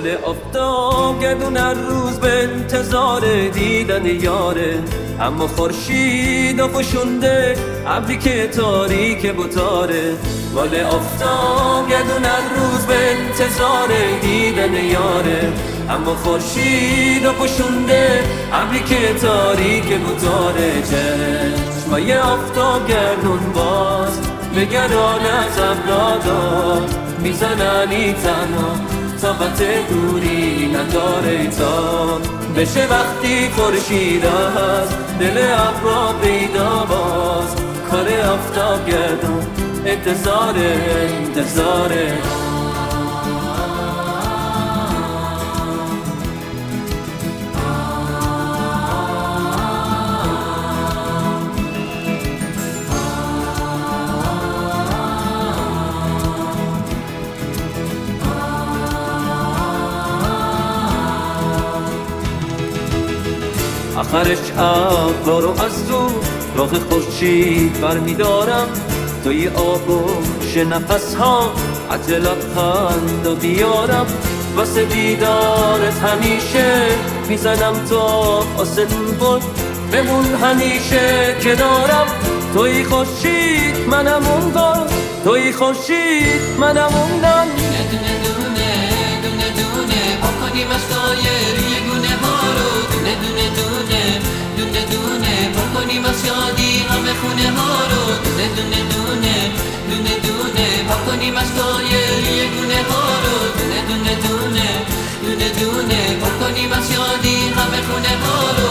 گل آفتاب گردون هر روز به انتظار دیدن یاره، اما خورشید و فشونده ابری که تاریک بتاره. گل آفتاب گردون هر روز به انتظار دیدن یاره، اما خورشید و فشونده ابری که تاریک بتاره. چشمای آفتاب گردون باز نگران از ابرا داد، میزننی تنها طاقت دوری نداره تا بشه وقتی خورشید از دل ابرا پیدا باز. کار آفتاب گردون انتظاره. آخرش ابرا رو از رو راه خورشید برمیدارم، توی آغوش نفس‌ها عطر لبخند و بیارم. واسه دیدارت همیشه میزنم تا آسمون، بمون همیشه کنارم. توی خورشید منم اون گل، توی خورشید منم اون نان. دونه دونه دونه دونه پا کنیم از روی گونه ها رو، دونه دونه دونه دونه دونه پا کنیم از شادی همه خونه ها رو، دونه دونه دونه دونه دونه پا کنیم از روی گونه ها رو، دونه دونه دونه دونه دونه پا کنیم از شادی همه خونه ها رو.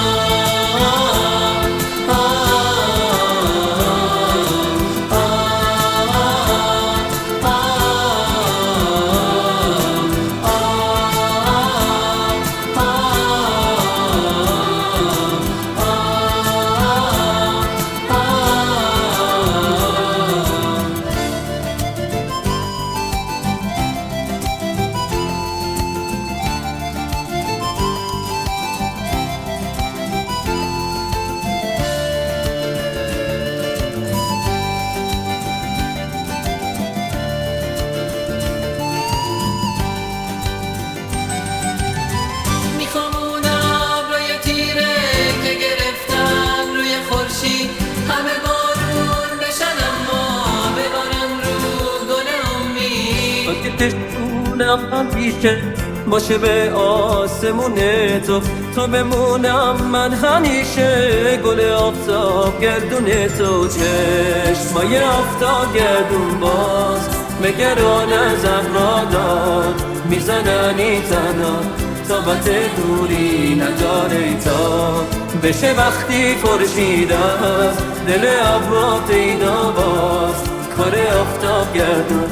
همه بارون بشن اما ببارن رو گل امید، اگه تشونم همیشه باشه به آسمون تو بمونم من همیشه گل آفتاب گردون تو. چشمای آفتاب گردون باز مگران از ابرا داد، میزننی تنها طاقت دوری نداره تا بشه وقتی خورشید از دل ابرا پیدا باز. کار آفتاب گردون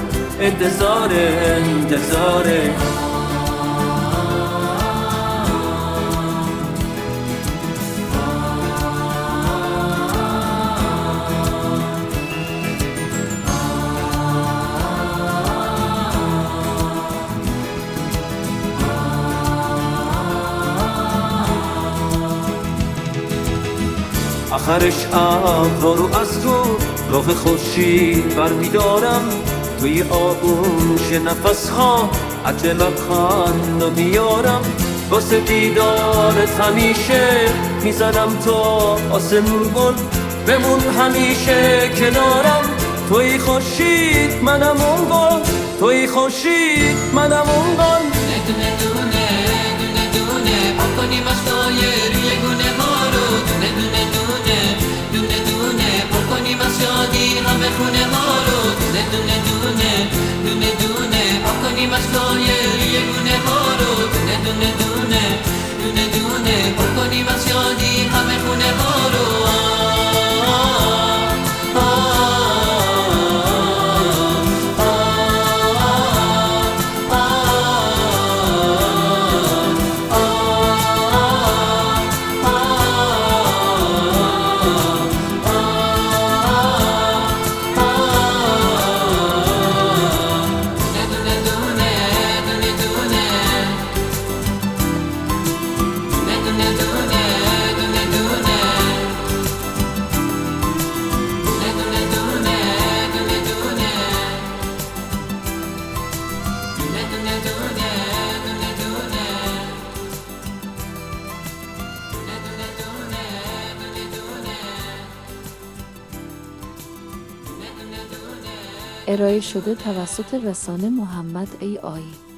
انتظاره. آخرش ابرا رو از رو راه خورشید برمیدارم، توی آغوش نفس‌ها عطر لبخند و بیارم. واسه دیدارت همیشه میزنم تا آسمون، بمون همیشه کنارم. توی خورشید منم اون گل، توی خورشید منم اون گل. دونه دونه دونه دونه پا کنیم از روی گونه ها رو، دونه دونه دونه دونه دونه پا کنیم از شادی همه خونه ها رو، دونه دونه دونه دونه دونه پا کنیم از روی گونه ها رو، دونه دونه دونه دونه دونه پا کنیم از شادی همه خونه ها رو. ارائه شده توسط رسانه محمد ای آیی.